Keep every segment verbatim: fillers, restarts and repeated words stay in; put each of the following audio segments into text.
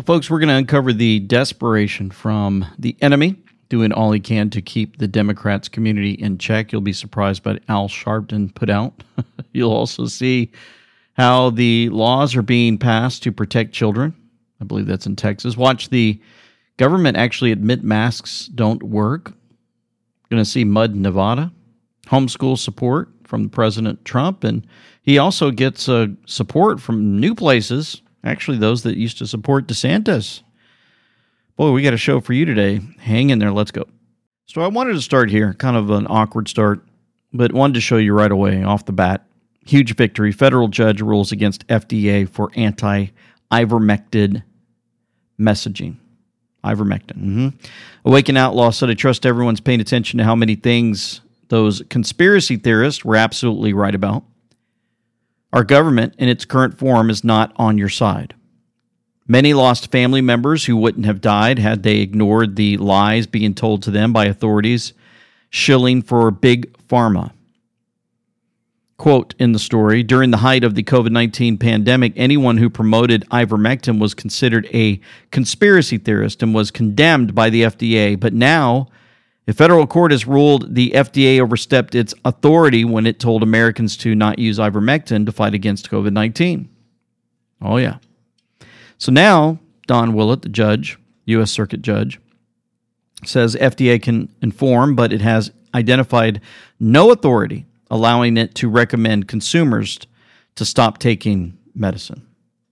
folks, we're going to uncover the desperation from the enemy, doing all he can to keep the Democrats' community in check. You'll be surprised by what Al Sharpton put out. You'll also see how the laws are being passed to protect children. I believe that's in Texas. Watch the government actually admit masks don't work. Going to see mud in Nevada. Homeschool support from President Trump. And he also gets uh, support from new places, actually those that used to support DeSantis. Boy, we got a show for you today. Hang in there. Let's go. So I wanted to start here, kind of an awkward start, but wanted to show you right away off the bat. Huge victory. Federal judge rules against F D A for anti-ivermectin messaging. Ivermectin. Mm-hmm. Awaken Outlaw said, I trust everyone's paying attention to how many things those conspiracy theorists were absolutely right about. Our government in its current form is not on your side. Many lost family members who wouldn't have died had they ignored the lies being told to them by authorities shilling for big pharma. Quote in the story, during the height of the covid nineteen pandemic, anyone who promoted ivermectin was considered a conspiracy theorist and was condemned by the F D A. But now, a federal court has ruled the F D A overstepped its authority when it told Americans to not use ivermectin to fight against covid nineteen. Oh, yeah. So now, Don Willett, the judge, U S Circuit Judge, says F D A can inform, but it has identified no authority allowing it to recommend consumers to stop taking medicine.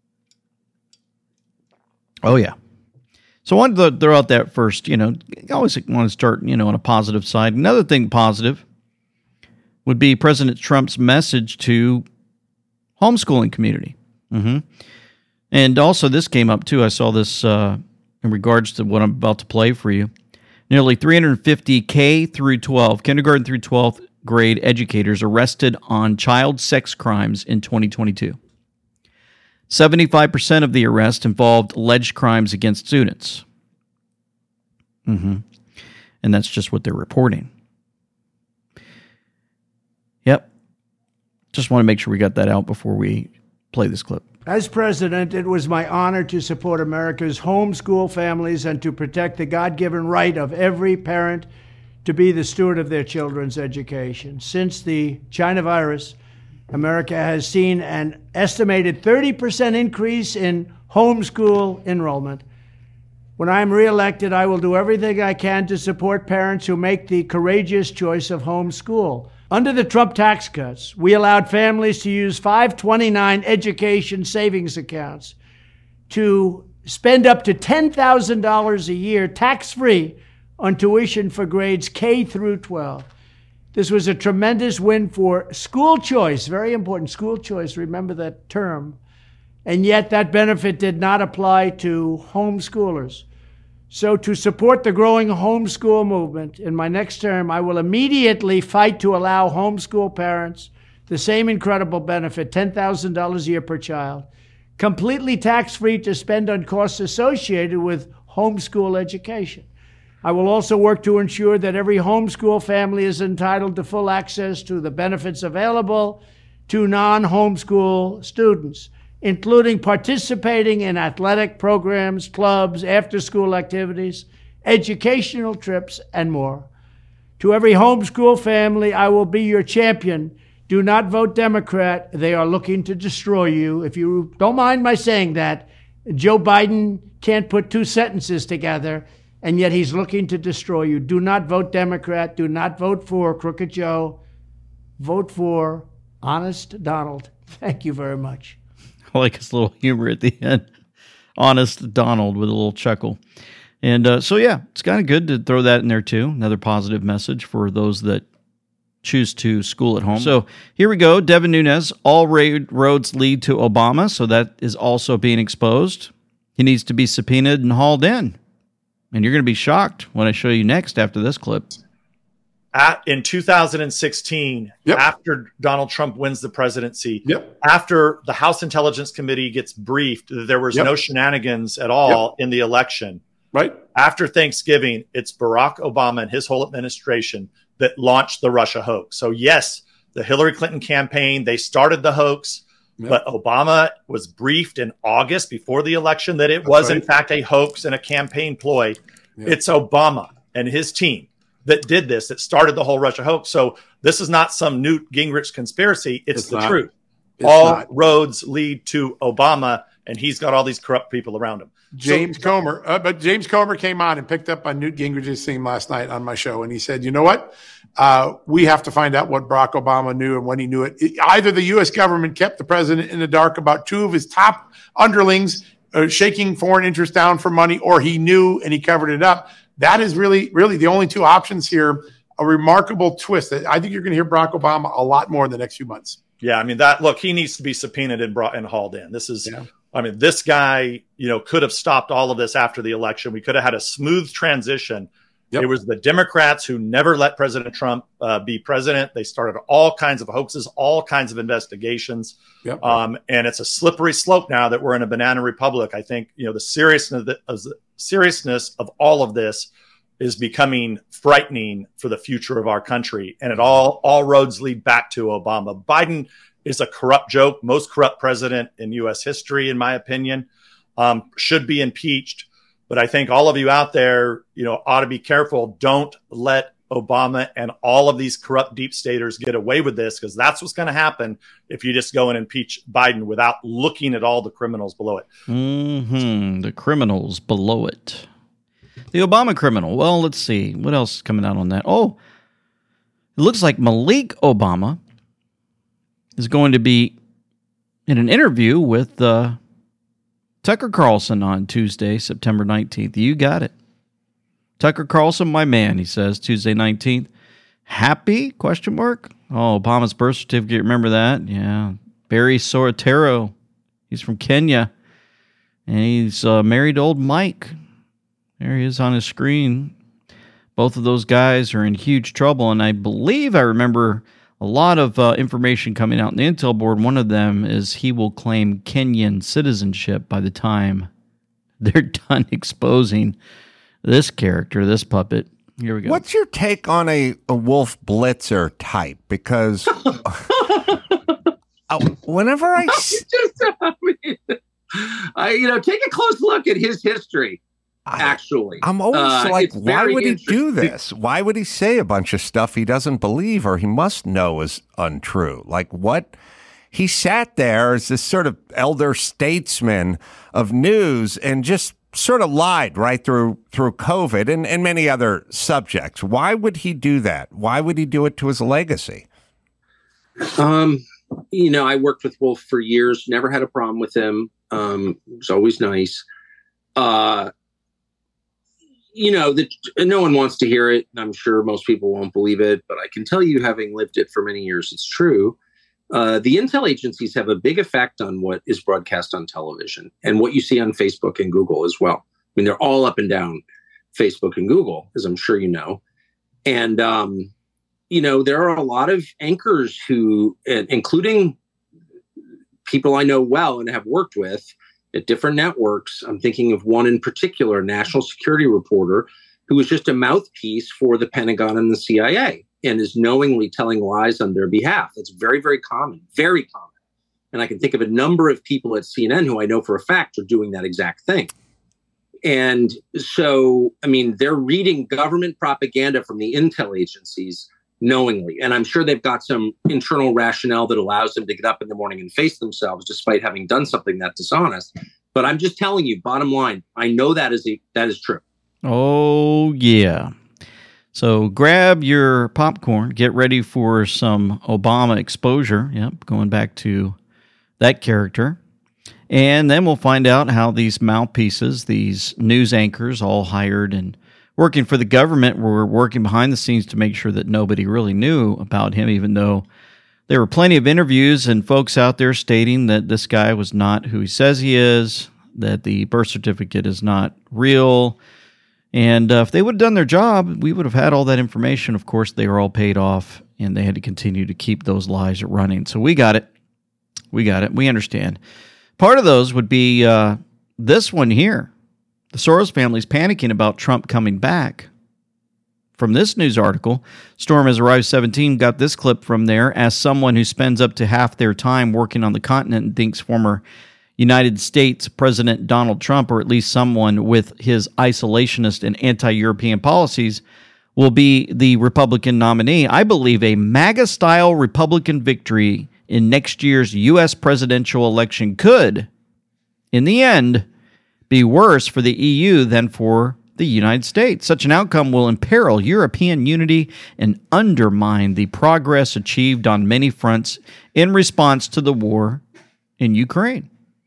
Oh, yeah. So I wanted to throw out that first, you know, I always want to start, you know, on a positive side. Another thing positive would be President Trump's message to homeschooling community. Mm-hmm. And also this came up too. I saw this uh, in regards to what I'm about to play for you. Nearly three hundred fifty K through twelve, kindergarten through twelfth grade educators arrested on child sex crimes in twenty twenty-two. seventy-five percent of the arrests involved alleged crimes against students. Mm-hmm. And that's just what they're reporting. Yep. Just want to make sure we got that out before we play this clip. As president, it was my honor to support America's homeschool families and to protect the God-given right of every parent to be the steward of their children's education. Since the China virus, America has seen an estimated thirty percent increase in homeschool enrollment. When I'm reelected, I will do everything I can to support parents who make the courageous choice of homeschool. Under the Trump tax cuts, we allowed families to use five twenty-nine education savings accounts to spend up to ten thousand dollars a year tax-free on tuition for grades K through twelve. This was a tremendous win for school choice, very important, school choice, remember that term. And yet that benefit did not apply to homeschoolers. So to support the growing homeschool movement, in my next term, I will immediately fight to allow homeschool parents the same incredible benefit, ten thousand dollars a year per child, completely tax-free to spend on costs associated with homeschool education. I will also work to ensure that every homeschool family is entitled to full access to the benefits available to non-homeschool students, including participating in athletic programs, clubs, after-school activities, educational trips, and more. To every homeschool family, I will be your champion. Do not vote Democrat. They are looking to destroy you. If you don't mind my saying that, Joe Biden can't put two sentences together, and yet he's looking to destroy you. Do not vote Democrat. Do not vote for Crooked Joe. Vote for Honest Donald. Thank you very much. I like his little humor at the end. Honest Donald with a little chuckle. And uh, so, yeah, it's kind of good to throw that in there, too. Another positive message for those that choose to school at home. So here we go. Devin Nunes, all roads lead to Obama. So that is also being exposed. He needs to be subpoenaed and hauled in. And you're going to be shocked when I show you next after this clip. At, in two thousand sixteen, yep. After Donald Trump wins the presidency, yep. After the House Intelligence Committee gets briefed, there was yep. no shenanigans at all yep. in the election. Right. After Thanksgiving, it's Barack Obama and his whole administration that launched the Russia hoax. So yes, the Hillary Clinton campaign, they started the hoax. Yep. But Obama was briefed in August before the election that it That's was, right. in fact, a hoax and a campaign ploy. Yep. It's Obama and his team that did this, that started the whole Russia hoax. So this is not some Newt Gingrich conspiracy. It's, It's the not. truth. It's all not. roads lead to Obama, and he's got all these corrupt people around him. James So, Comer, uh, but James Comer came on and picked up on Newt Gingrich's theme last night on my show, and he said, "You know what? Uh, we have to find out what Barack Obama knew and when he knew it. It- Either the U S government kept the president in the dark about two of his top underlings uh, shaking foreign interests down for money, or he knew and he covered it up. That is really, really the only two options here. A remarkable twist. I think you're going to hear Barack Obama a lot more in the next few months." yeah, I mean, that look, he needs to be subpoenaed and brought and hauled in. This is, Yeah. I mean, this guy, you know, could have stopped all of this after the election. We could have had a smooth transition. Yep. It was the Democrats who never let President Trump uh, be president. They started all kinds of hoaxes, all kinds of investigations. Yep. Um, and it's a slippery slope now that we're in a banana republic. I think, you know, the seriousness of the, of the seriousness of all of this is becoming frightening for the future of our country. And it all, all roads lead back to Obama. Biden is a corrupt joke, most corrupt president in U S history, in my opinion, um, should be impeached. But I think all of you out there, you know, ought to be careful. Don't let Obama and all of these corrupt deep staters get away with this, because that's what's going to happen if you just go and impeach Biden without looking at all the criminals below it. Mm-hmm. The criminals below it. The Obama criminal. Well, let's see. What else is coming out on that? Oh, it looks like Malik Obama is going to be in an interview with uh, Tucker Carlson on Tuesday, September nineteenth. You got it. Tucker Carlson, my man, he says, Tuesday nineteenth. Happy? Question mark. Oh, Obama's birth certificate. Remember that? Yeah. Barry Soetoro. He's from Kenya. And he's uh, married to old Mike. There he is on his screen. Both of those guys are in huge trouble. And I believe I remember a lot of uh, information coming out in the Intel board. One of them is he will claim Kenyan citizenship by the time they're done exposing this character, this puppet. Here we go. What's your take on a, a Wolf Blitzer type? Because uh, whenever I... s- Just, I mean, I, you know, take a close look at his history. Actually, I'm always Uh, like, it's why very would he do interesting. this? Why would he say a bunch of stuff he doesn't believe or he must know is untrue? Like what? He sat there as this sort of elder statesman of news and just sort of lied right through through COVID and, and many other subjects. Why would he do that? Why would he do it to his legacy? Um, you know, I worked with Wolf for years, never had a problem with him. Um, it was always nice. Uh, you know, that no one wants to hear it, and I'm sure most people won't believe it, but I can tell you, having lived it for many years, it's true. Uh, the intel agencies have a big effect on what is broadcast on television and what you see on Facebook and Google as well. I mean, they're all up and down Facebook and Google, as I'm sure you know. And, um, you know, there are a lot of anchors who, including people I know well and have worked with at different networks. I'm thinking of one in particular, a national security reporter, who was just a mouthpiece for the Pentagon and the C I A and is knowingly telling lies on their behalf. That's very, very common, very common. And I can think of a number of people at C N N who I know for a fact are doing that exact thing. And so, I mean, they're reading government propaganda from the intel agencies knowingly. And I'm sure they've got some internal rationale that allows them to get up in the morning and face themselves despite having done something that dishonest. But I'm just telling you, bottom line, I know that is a, that is true. Oh, yeah. So grab your popcorn, get ready for some Obama exposure. Yep, going back to that character. And then we'll find out how these mouthpieces, these news anchors, all hired and working for the government, were working behind the scenes to make sure that nobody really knew about him, even though there were plenty of interviews and folks out there stating that this guy was not who he says he is, that the birth certificate is not real. And uh, if they would have done their job, we would have had all that information. Of course, they were all paid off, and they had to continue to keep those lies running. So we got it. We got it. We understand. Part of those would be uh, this one here. The Soros family's panicking about Trump coming back from this news article. Storm has arrived seventeen, got this clip from there. As someone who spends up to half their time working on the continent and thinks former United States President Donald Trump, or at least someone with his isolationist and anti-European policies, will be the Republican nominee, I believe a MAGA-style Republican victory in next year's U S presidential election could, in the end, be worse for the E U than for the United States. Such an outcome will imperil European unity and undermine the progress achieved on many fronts in response to the war in Ukraine.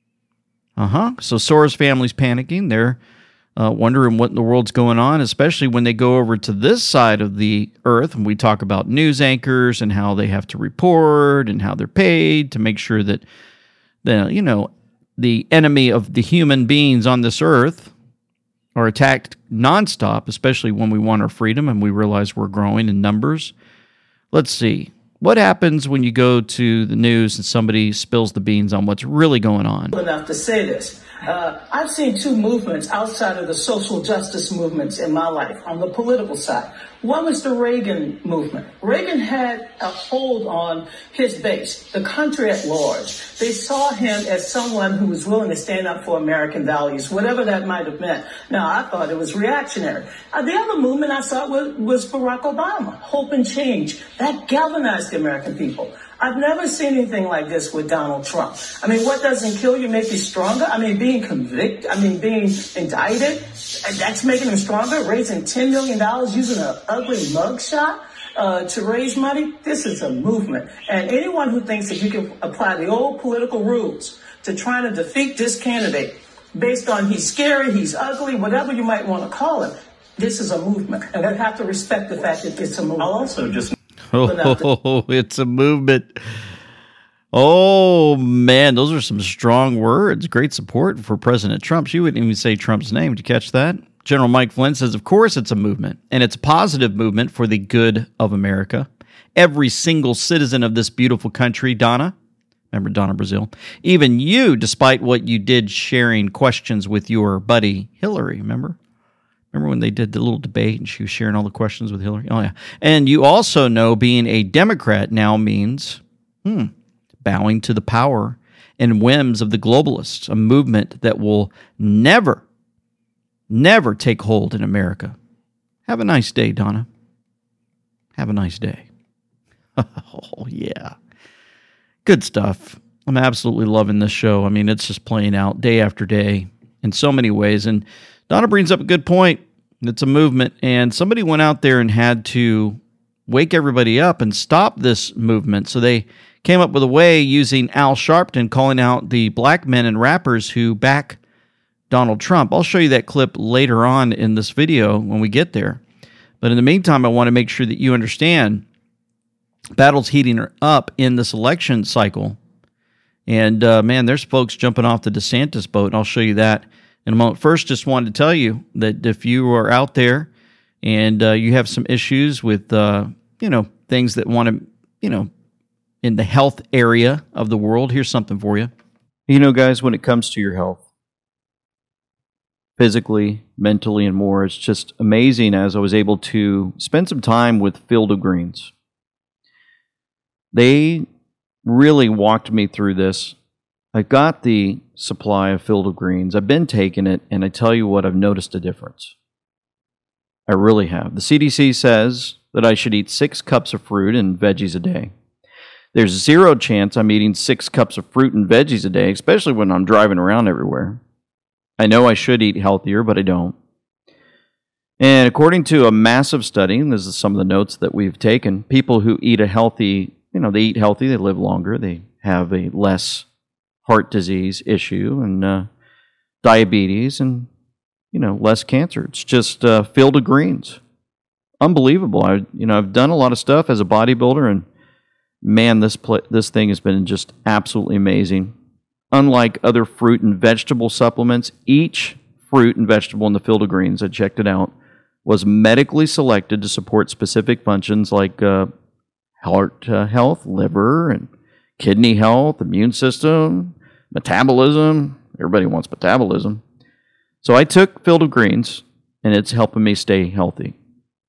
Uh-huh. So Soros family's panicking. They're uh, wondering what in the world's going on, especially when they go over to this side of the earth and we talk about news anchors and how they have to report and how they're paid to make sure that the, you know, the enemy of the human beings on this earth are attacked nonstop, especially when we want our freedom and we realize we're growing in numbers. Let's see. What happens when you go to the news and somebody spills the beans on what's really going on? Enough to say this. Uh, I've seen two movements outside of the social justice movements in my life on the political side. One was the Reagan movement. Reagan had a hold on his base, the country at large. They saw him as someone who was willing to stand up for American values, whatever that might have meant. Now, I thought it was reactionary. Uh, the other movement I saw was, was Barack Obama, hope and change. That galvanized the American people. I've never seen anything like this with Donald Trump. I mean, what doesn't kill you makes you stronger? I mean, being convicted, I mean, being indicted, that's making him stronger. Raising ten million dollars using an ugly mugshot uh, to raise money. This is a movement. And anyone who thinks that you can apply the old political rules to trying to defeat this candidate based on he's scary, he's ugly, whatever you might want to call him, this is a movement. And we have to respect the fact that it's a movement. I'll also just Oh, it's a movement. Oh, man, those are some strong words. Great support for President Trump. She wouldn't even say Trump's name. Did you catch that? General Mike Flynn says, of course it's a movement, and it's a positive movement for the good of America. Every single citizen of this beautiful country, Donna, remember Donna Brazile, even you, despite what you did sharing questions with your buddy Hillary, remember? Remember when they did the little debate and she was sharing all the questions with Hillary? Oh, yeah. And you also know being a Democrat now means hmm, bowing to the power and whims of the globalists, a movement that will never, never take hold in America. Have a nice day, Donna. Have a nice day. Oh, yeah. Good stuff. I'm absolutely loving this show. I mean, it's just playing out day after day in so many ways. And Donna brings up a good point. It's a movement, and somebody went out there and had to wake everybody up and stop this movement. So they came up with a way using Al Sharpton calling out the black men and rappers who back Donald Trump. I'll show you that clip later on in this video when we get there. But in the meantime, I want to make sure that you understand battle's heating up in this election cycle. And, uh, man, there's folks jumping off the DeSantis boat, and I'll show you that in a moment. First, just wanted to tell you that if you are out there and uh, you have some issues with, uh, you know, things that want to, you know, in the health area of the world, here's something for you. You know, guys, when it comes to your health, physically, mentally, and more, it's just amazing as I was able to spend some time with Field of Greens. They really walked me through this. I got the supply of Field of Greens. I've been taking it, and I tell you what, I've noticed a difference. I really have. The C D C says that I should eat six cups of fruit and veggies a day. There's zero chance I'm eating six cups of fruit and veggies a day, especially when I'm driving around everywhere. I know I should eat healthier, but I don't. And according to a massive study, and this is some of the notes that we've taken, people who eat a healthy, you know, they eat healthy, they live longer, they have a less heart disease issue and uh, diabetes and, you know, less cancer. It's just uh, Field of Greens. Unbelievable. I, you know, I've done a lot of stuff as a bodybuilder, and man, this pl- this thing has been just absolutely amazing. Unlike other fruit and vegetable supplements, each fruit and vegetable in the Field of Greens, I checked it out, was medically selected to support specific functions like uh, heart uh, health, liver, and kidney health, immune system, metabolism. Everybody wants metabolism. So I took Field of Greens, and it's helping me stay healthy.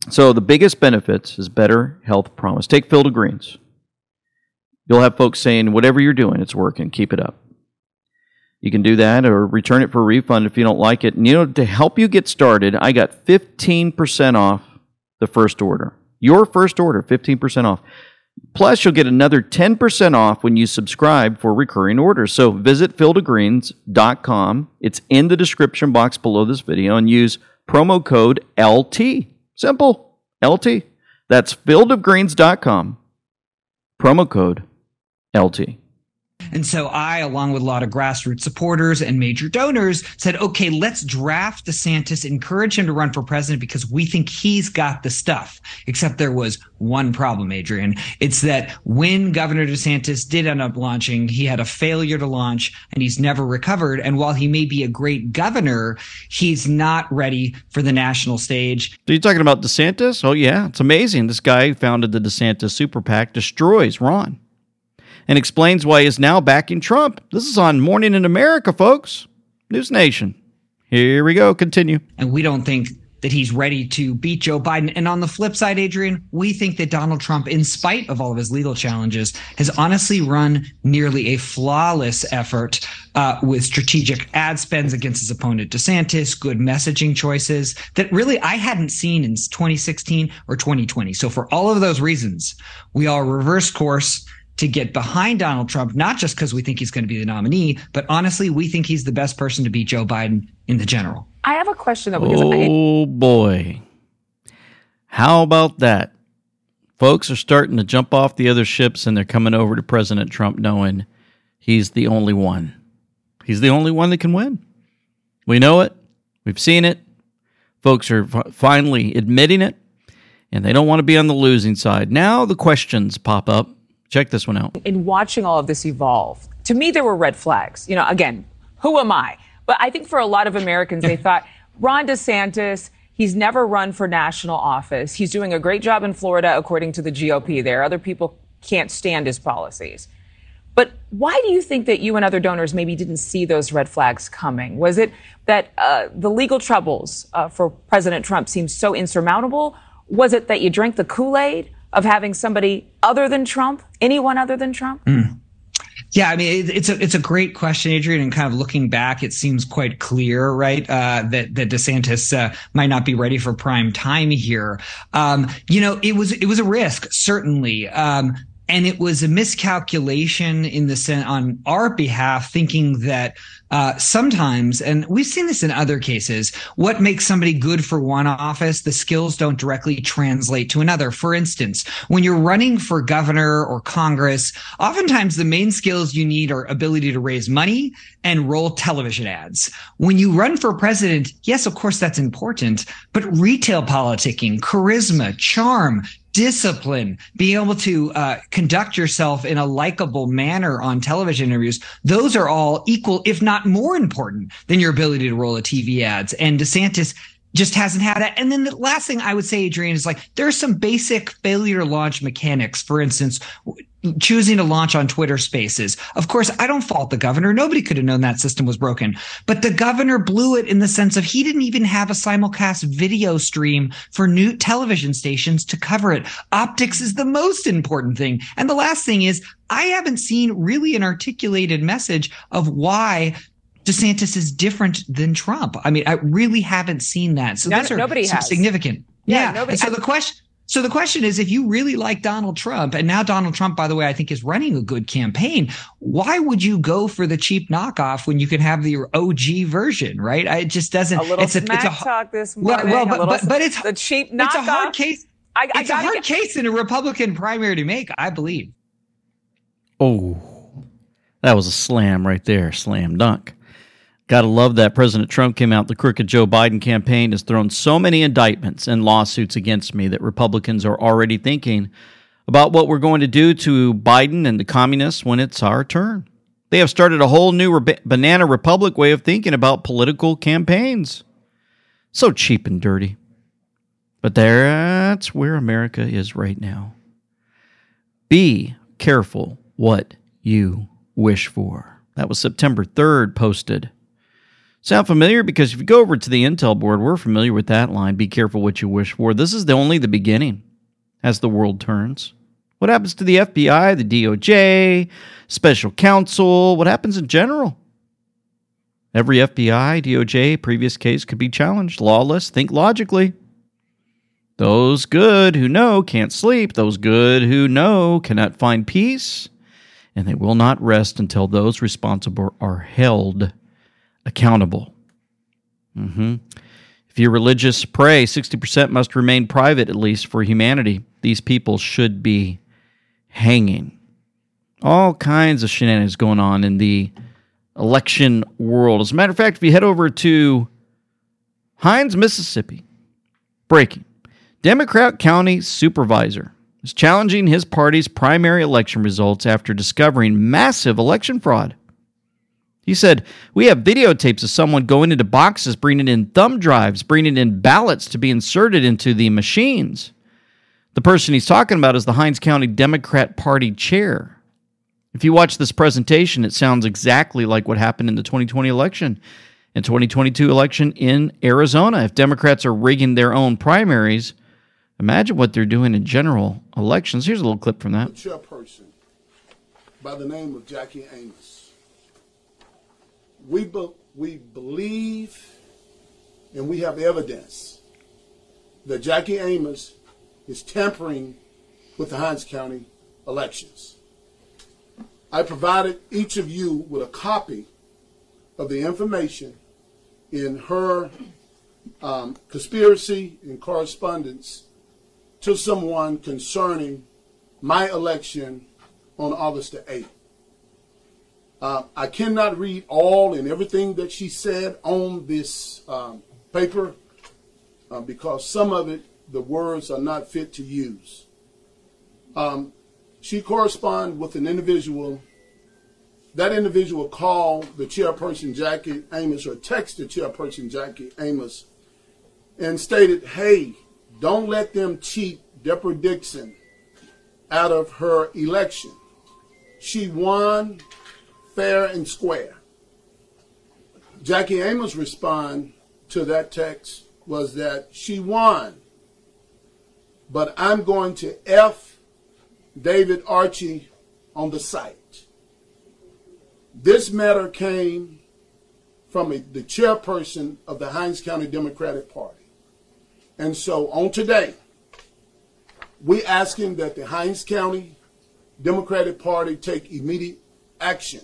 So the biggest benefits is better health promise. Take Field of Greens. You'll have folks saying, whatever you're doing, it's working. Keep it up. You can do that or return it for a refund if you don't like it. And, you know, to help you get started, I got fifteen percent off the first order. Your first order, fifteen percent off. Plus, you'll get another ten percent off when you subscribe for recurring orders. So visit field of greens dot com. It's in the description box below this video, and use promo code L T. Simple. L T. That's field of greens dot com. Promo code L T. And so I, along with a lot of grassroots supporters and major donors, said, okay, let's draft DeSantis, encourage him to run for president because we think he's got the stuff. Except there was one problem, Adrian. It's that when Governor DeSantis did end up launching, he had a failure to launch and he's never recovered. And while he may be a great governor, he's not ready for the national stage. So you're talking about DeSantis? Oh, yeah. It's amazing. This guy who founded the DeSantis Super PAC destroys Ron and explains why he's now backing Trump. This is on Morning in America, folks. News Nation. Here we go. Continue. And we don't think that he's ready to beat Joe Biden. And on the flip side, Adrian, we think that Donald Trump, in spite of all of his legal challenges, has honestly run nearly a flawless effort uh, with strategic ad spends against his opponent DeSantis, good messaging choices that really I hadn't seen in twenty sixteen or twenty twenty. So for all of those reasons, we all reverse course to get behind Donald Trump, not just because we think he's going to be the nominee, but honestly, we think he's the best person to beat Joe Biden in the general. I have a question, though. Because oh, I- boy. How about that? Folks are starting to jump off the other ships, and they're coming over to President Trump knowing he's the only one. He's the only one that can win. We know it. We've seen it. Folks are f- finally admitting it, and they don't want to be on the losing side. Now the questions pop up. Check this one out. In watching all of this evolve, to me, there were red flags. You know, again, who am I? But I think for a lot of Americans, they thought, Ron DeSantis, he's never run for national office. He's doing a great job in Florida, according to the G O P there. Other people can't stand his policies. But why do you think that you and other donors maybe didn't see those red flags coming? Was it that uh, the legal troubles uh, for President Trump seemed so insurmountable? Was it that you drank the Kool-Aid of having somebody other than Trump, anyone other than Trump? Mm. Yeah, I mean, it, it's a it's a great question, Adrian. And kind of looking back, it seems quite clear, right, uh, that that DeSantis uh, might not be ready for prime time here. Um, you know, it was it was a risk, certainly. Um, And it was a miscalculation in the sen- on our behalf, thinking that uh, sometimes, and we've seen this in other cases, what makes somebody good for one office, the skills don't directly translate to another. For instance, when you're running for governor or Congress, oftentimes the main skills you need are ability to raise money and roll television ads. When you run for president, yes, of course, that's important, but retail politicking, charisma, charm, discipline, being able to uh, conduct yourself in a likable manner on television interviews, those are all equal, if not more important than your ability to roll a T V ads. And DeSantis just hasn't had that. And then the last thing I would say, Adrian, is like there are some basic failure to launch mechanics. For instance, choosing to launch on Twitter Spaces. Of course, I don't fault the governor. Nobody could have known that system was broken. But the governor blew it in the sense of he didn't even have a simulcast video stream for new television stations to cover it. Optics is the most important thing. And the last thing is I haven't seen really an articulated message of why DeSantis is different than Trump. I mean, I really haven't seen that. So no, those are nobody some has. significant. Yeah, Yeah. nobody- And so the question, so the question is, if you really like Donald Trump, and now Donald Trump, by the way, I think is running a good campaign, why would you go for the cheap knockoff when you can have the O G version, right? I- It just doesn't. A little it's a, smack it's a, talk this well, morning. well, a but, little, but, but it's the cheap it's a knockoff. hard case. I, I It's a gotta hard get- case in a Republican primary to make, I believe. Oh, that was a slam right there. Slam dunk. Gotta love that President Trump came out. The crooked Joe Biden campaign has thrown so many indictments and lawsuits against me that Republicans are already thinking about what we're going to do to Biden and the communists when it's our turn. They have started a whole new re- banana republic way of thinking about political campaigns. So cheap and dirty. But that's where America is right now. Be careful what you wish for. That was September third posted. Sound familiar? Because if you go over to the Intel board, we're familiar with that line. Be careful what you wish for. This is the, only the beginning as the world turns. What happens to the F B I, the D O J, special counsel? What happens in general? Every F B I, D O J previous case could be challenged. Lawless, think logically. Those good who know can't sleep. Those good who know cannot find peace. And they will not rest until those responsible are held accountable. Mm-hmm. If you're religious, pray. sixty percent must remain private, at least for humanity. These people should be hanging. All kinds of shenanigans going on in the election world. As a matter of fact, if you head over to Hines, Mississippi, breaking. Democrat county supervisor is challenging his party's primary election results after discovering massive election fraud. He said, we have videotapes of someone going into boxes, bringing in thumb drives, bringing in ballots to be inserted into the machines. The person he's talking about is the Hines County Democrat Party chair. If you watch this presentation, it sounds exactly like what happened in the twenty twenty election and twenty twenty-two election in Arizona. If Democrats are rigging their own primaries, imagine what they're doing in general elections. Here's a little clip from that. A chairperson by the name of Jackie Amos. We, be, we believe and we have evidence that Jackie Amos is tampering with the Hines County elections. I provided each of you with a copy of the information in her um, conspiracy and correspondence to someone concerning my election on August the eighth. Uh, I cannot read all and everything that she said on this um, paper uh, because some of it, the words are not fit to use. Um, she corresponded with an individual. That individual called the chairperson, Jackie Amos, or texted chairperson Jackie Amos and stated, hey, don't let them cheat Deborah Dixon out of her election. She won fair and square. Jackie Amos' response to that text was that she won, but I'm going to F David Archie on the site. This matter came from a, the chairperson of the Hines County Democratic Party. And so on today, we asking that the Hines County Democratic Party take immediate action.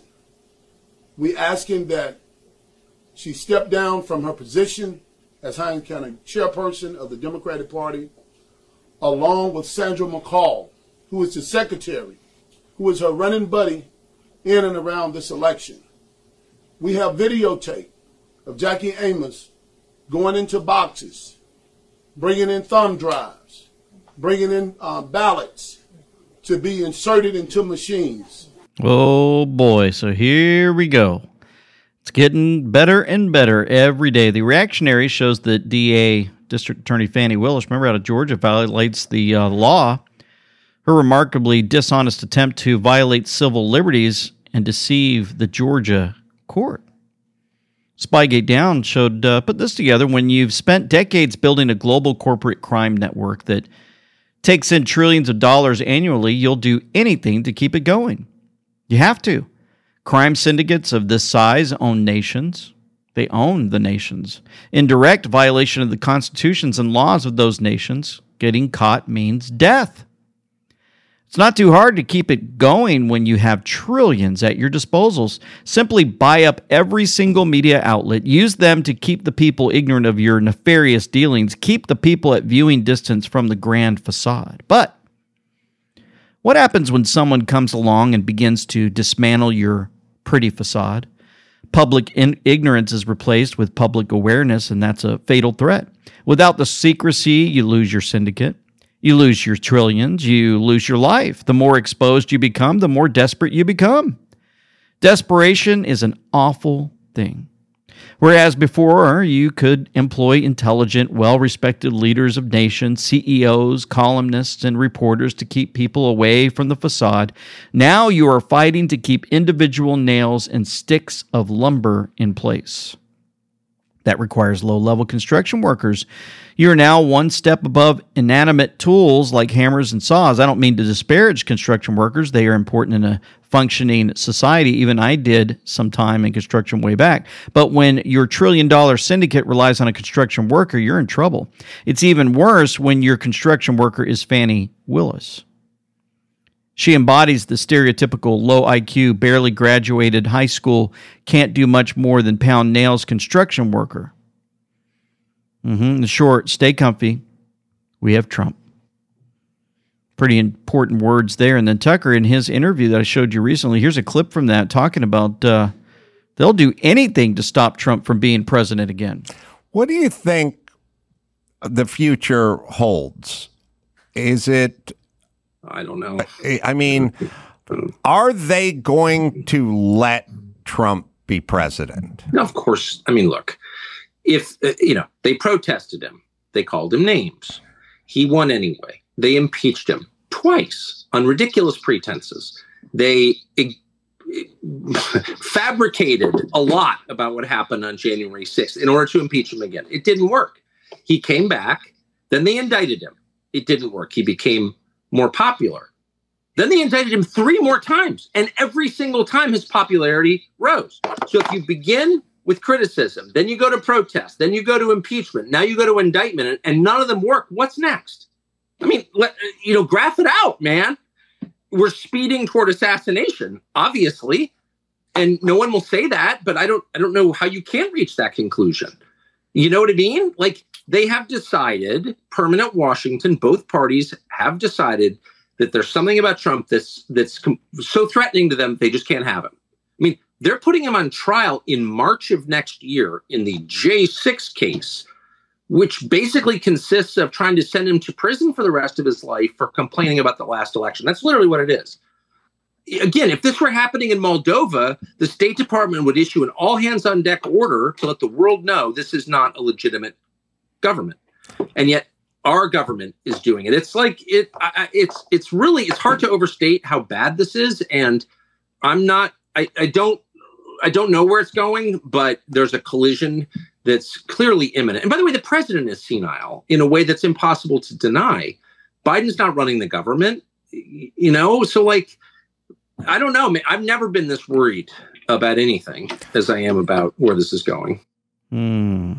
We asking that she step down from her position as Hines County chairperson of the Democratic Party, along with Sandra McCall, who is the secretary, who is her running buddy in and around this election. We have videotape of Jackie Amos going into boxes, bringing in thumb drives, bringing in uh, ballots to be inserted into machines. Oh boy, so here we go. It's getting better and better every day. The reactionary shows that D A, District Attorney Fani Willis, remember out of Georgia, violates the uh, law. Her remarkably dishonest attempt to violate civil liberties and deceive the Georgia court. Spygate Down showed, uh, put this together, when you've spent decades building a global corporate crime network that takes in trillions of dollars annually, you'll do anything to keep it going. You have to. Crime syndicates of this size own nations. They own the nations. In direct violation of the constitutions and laws of those nations, getting caught means death. It's not too hard to keep it going when you have trillions at your disposals. Simply buy up every single media outlet. Use them to keep the people ignorant of your nefarious dealings. Keep the people at viewing distance from the grand facade. But what happens when someone comes along and begins to dismantle your pretty facade? Public in- ignorance is replaced with public awareness, and that's a fatal threat. Without the secrecy, you lose your syndicate. You lose your trillions, you lose your life. The more exposed you become, the more desperate you become. Desperation is an awful thing. Whereas before, you could employ intelligent, well-respected leaders of nations, C E Os, columnists, and reporters to keep people away from the facade, now you are fighting to keep individual nails and sticks of lumber in place. That requires low-level construction workers. You're now one step above inanimate tools like hammers and saws. I don't mean to disparage construction workers. They are important in a functioning society. Even I did some time in construction way back. But when your trillion-dollar syndicate relies on a construction worker, you're in trouble. It's even worse when your construction worker is Fani Willis. She embodies the stereotypical low I Q, barely graduated high school, can't do much more than pound nails construction worker. Mm-hmm. In short, stay comfy. We have Trump. Pretty important words there. And then Tucker, in his interview that I showed you recently, here's a clip from that talking about uh, they'll do anything to stop Trump from being president again. What do you think the future holds? Is it... I don't know. I mean, are they going to let Trump be president? No, of course. I mean, look, if, uh, you know, they protested him, they called him names. He won anyway. They impeached him twice on ridiculous pretenses. They it, it, fabricated a lot about what happened on January sixth in order to impeach him again. It didn't work. He came back. Then they indicted him. It didn't work. He became more popular. Then they indicted him three more times, and every single time his popularity rose. So if you begin with criticism, then you go to protest, then you go to impeachment, now you go to indictment, and none of them work, what's next? I mean, let, you know, graph it out, man. We're speeding toward assassination, obviously, and no one will say that, but I don't, I don't know how you can't reach that conclusion. You know what I mean? Like, they have decided, permanent Washington, both parties have decided that there's something about Trump that's that's com- so threatening to them, they just can't have him. I mean, they're putting him on trial in March of next year in the J six case, which basically consists of trying to send him to prison for the rest of his life for complaining about the last election. That's literally what it is. Again, if this were happening in Moldova, the State Department would issue an all-hands-on-deck order to let the world know this is not a legitimate government, and yet our government is doing it. It's like it. I, it's it's really it's hard to overstate how bad this is, and I'm not. I, I don't. I don't know where it's going, but there's a collision that's clearly imminent. And by the way, the president is senile in a way that's impossible to deny. Biden's not running the government, you know. So like, I don't know. Man, I've never been this worried about anything as I am about where this is going. Hmm.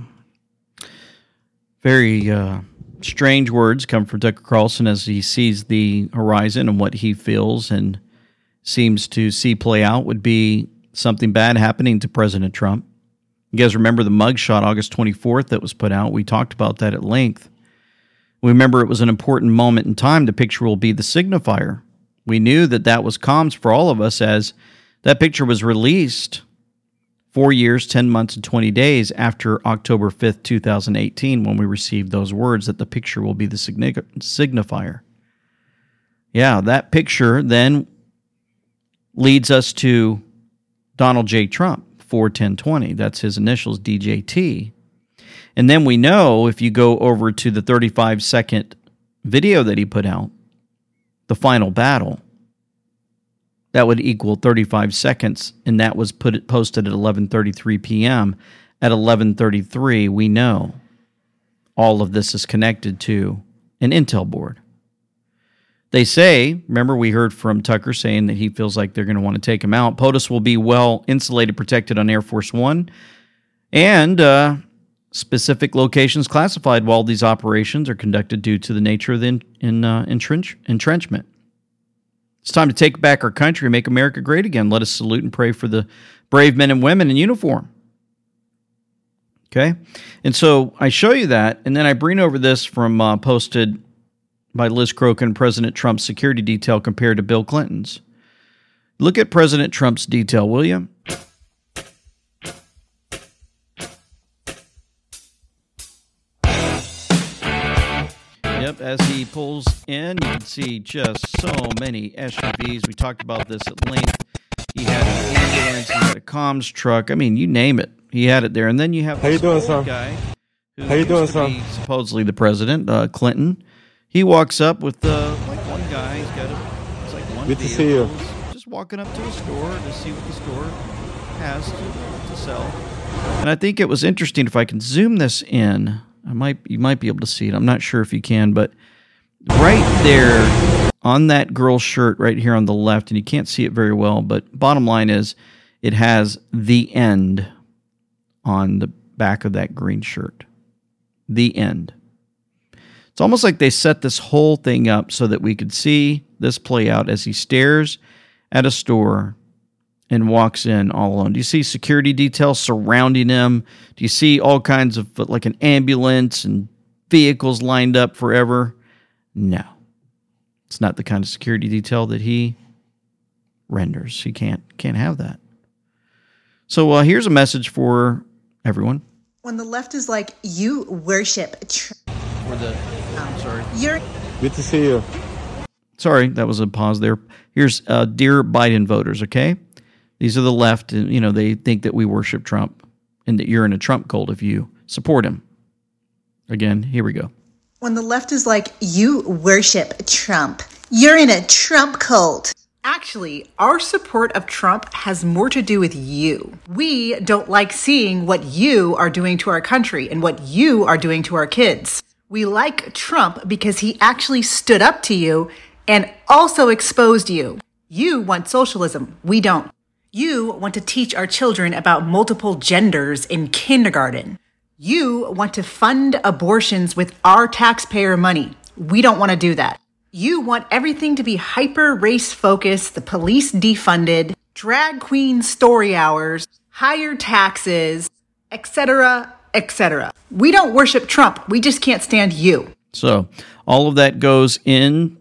Very uh, strange words come from Tucker Carlson as he sees the horizon, and what he feels and seems to see play out would be something bad happening to President Trump. You guys remember the mugshot August twenty-fourth that was put out? We talked about that at length. We remember it was an important moment in time. The picture will be the signifier. We knew that that was comms for all of us as that picture was released Four years, ten months, and twenty days after October fifth, two thousand eighteen, when we received those words that the picture will be the signifier. Yeah, that picture then leads us to Donald J. Trump, four ten twenty. That's his initials, D J T. And then we know, if you go over to the thirty-five second video that he put out, the final battle, that would equal thirty-five seconds, and that was put posted at eleven thirty-three p.m. At eleven thirty-three, we know all of this is connected to an intel board. They say, remember we heard from Tucker saying that he feels like they're going to want to take him out. POTUS will be well insulated, protected on Air Force One, and uh, specific locations classified while these operations are conducted due to the nature of the in, in, uh, entrench, entrenchment. It's time to take back our country and make America great again. Let us salute and pray for the brave men and women in uniform. Okay? And so I show you that, and then I bring over this from uh, posted by Liz Crokin, President Trump's security detail compared to Bill Clinton's. Look at President Trump's detail, will you? Yep, as he pulls in, you can see just so many S U Vs. We talked about this at length. He had an ambulance, he had a comms truck. I mean, you name it. He had it there. And then you have How you doing, son? guy who How you doing, son? be supposedly the president, uh, Clinton. He walks up with uh, like one guy. He's got a, it's like one Good to vehicle. see you. He's just walking up to a store to see what the store has to, to sell. And I think it was interesting. If I can zoom this in, I might you might be able to see it. I'm not sure if you can, but right there on that girl's shirt right here on the left, and you can't see it very well, but bottom line is it has "The End" on the back of that green shirt. The End. It's almost like they set this whole thing up so that we could see this play out as he stares at a store and walks in all alone. Do you see security details surrounding him? Do you see all kinds of, like an ambulance and vehicles lined up forever? No. It's not the kind of security detail that he renders. He can't can't have that. So uh, here's a message for everyone. When the left is like, you worship Trump. For the, I'm sorry. You're Good to see you. Sorry, that was a pause there. Here's uh, dear Biden voters, okay? These are the left, and you know they think that we worship Trump and that you're in a Trump cult if you support him. Again, here we go. When the left is like, you worship Trump. You're in a Trump cult. Actually, our support of Trump has more to do with you. We don't like seeing what you are doing to our country and what you are doing to our kids. We like Trump because he actually stood up to you and also exposed you. You want socialism. We don't. You want to teach our children about multiple genders in kindergarten. You want to fund abortions with our taxpayer money. We don't want to do that. You want everything to be hyper race focused, the police defunded, drag queen story hours, higher taxes, et cetera, et cetera. We don't worship Trump. We just can't stand you. So all of that goes in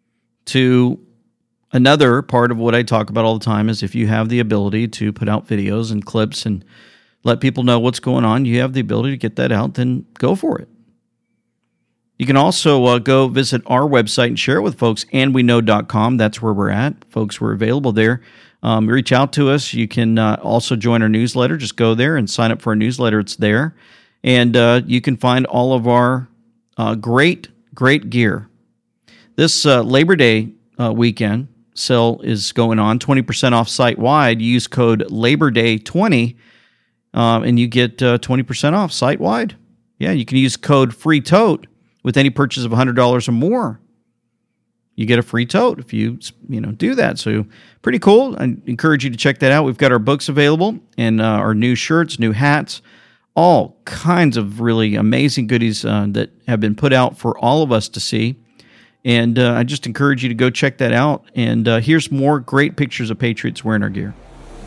to another part of what I talk about all the time is if you have the ability to put out videos and clips and let people know what's going on, you have the ability to get that out, then go for it. You can also uh, go visit our website and share it with folks, and we know dot com. That's where we're at. Folks, we're available there. Um, reach out to us. You can uh, also join our newsletter. Just go there and sign up for our newsletter. It's there. And uh, you can find all of our uh, great, great gear. This uh, Labor Day uh, weekend sale is going on, twenty percent off site-wide. You use code Labor Day twenty, um, and you get uh, twenty percent off site-wide. Yeah, you can use code Free Tote with any purchase of one hundred dollars or more. You get a free tote if you you know do that. So pretty cool. I encourage you to check that out. We've got our books available and uh, our new shirts, new hats, all kinds of really amazing goodies uh, that have been put out for all of us to see. And uh, I just encourage you to go check that out. And uh, here's more great pictures of Patriots wearing our gear.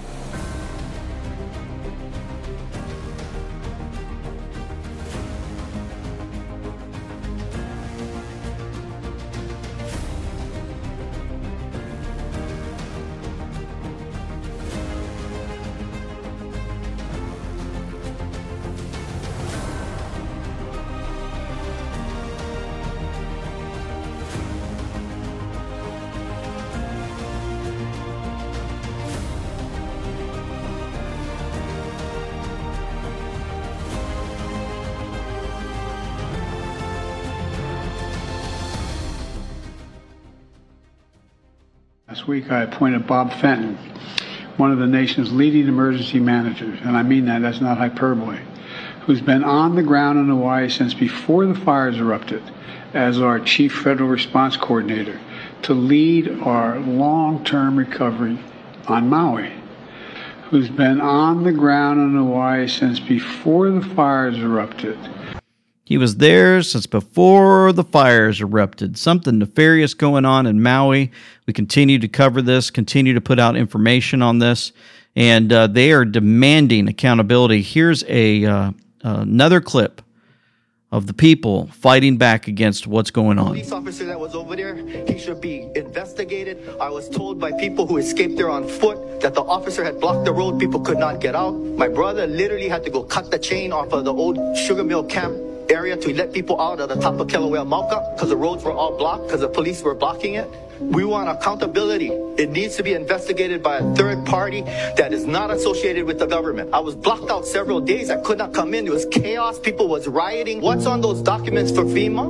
Last week, I appointed Bob Fenton, one of the nation's leading emergency managers, and I mean that, that's not hyperbole, who's been on the ground in Hawaii since before the fires erupted as our Chief Federal Response Coordinator to lead our long-term recovery on Maui, who's been on the ground in Hawaii since before the fires erupted. He was there since before the fires erupted. Something nefarious going on in Maui. We continue to cover this, continue to put out information on this, and uh, they are demanding accountability. Here's a uh, another clip of the people fighting back against what's going on. The police officer that was over there, he should be investigated. I was told by people who escaped there on foot that the officer had blocked the road. People could not get out. My brother literally had to go cut the chain off of the old sugar mill camp area to let people out at the top of Kilauea Mauka because the roads were all blocked because the police were blocking it. We want accountability. It needs to be investigated by a third party that is not associated with the government. I was blocked out several days. I could not come in. There was chaos. People was rioting. What's on those documents for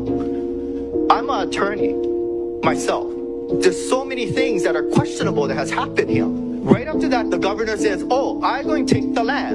FEMA? I'm an attorney myself. There's so many things that are questionable that has happened here. Right after that, the governor says, oh, I'm going to take the land.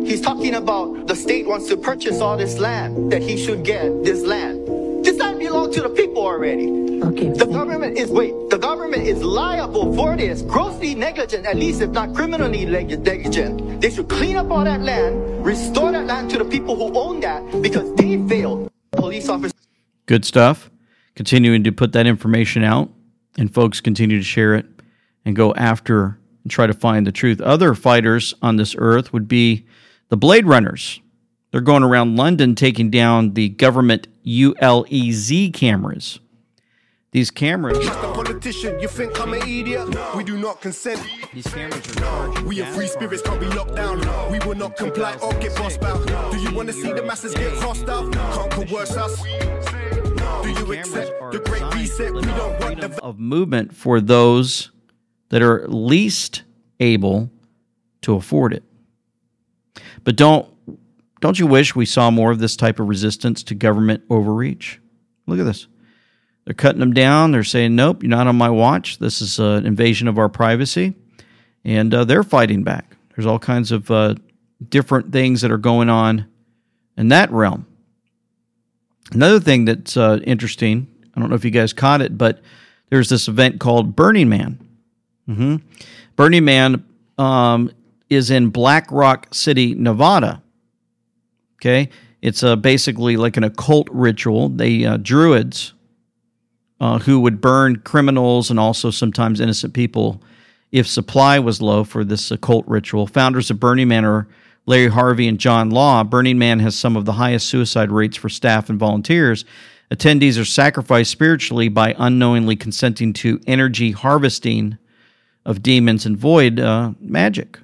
He's talking about the state wants to purchase all this land, that he should get this land. This land belongs to the people already. Okay. The government is, wait, the government is liable for this, grossly negligent, at least if not criminally negligent. They should clean up all that land, restore that land to the people who own that, because they failed. Police officers. Good stuff. Continuing to put that information out, and folks continue to share it and go after and try to find the truth. Other fighters on this earth would be the Blade Runners. They're going around London taking down the government U L E Z cameras. These cameras. Politician, you think I'm an idiot? We do not consent. These cameras are charged. We are free spirits, can't be locked down. We will not comply or get bossed out. Do you want to see the masses get crossed out? Can't coerce us. Do you accept the great reset? We don't want the of movement for those that are least able to afford it. But don't don't you wish we saw more of this type of resistance to government overreach? Look at this. They're cutting them down. They're saying, nope, you're not on my watch. This is an invasion of our privacy. And uh, they're fighting back. There's all kinds of uh, different things that are going on in that realm. Another thing that's uh, interesting, I don't know if you guys caught it, but there's this event called Burning Man. Mm-hmm. Burning Man um, is in Black Rock City, Nevada. Okay, it's uh, basically like an occult ritual. They uh, Druids uh, who would burn criminals and also sometimes innocent people if supply was low for this occult ritual. Founders of Burning Man are Larry Harvey and John Law. Burning Man has some of the highest suicide rates for staff and volunteers. Attendees are sacrificed spiritually by unknowingly consenting to energy harvesting of demons and void uh, magic.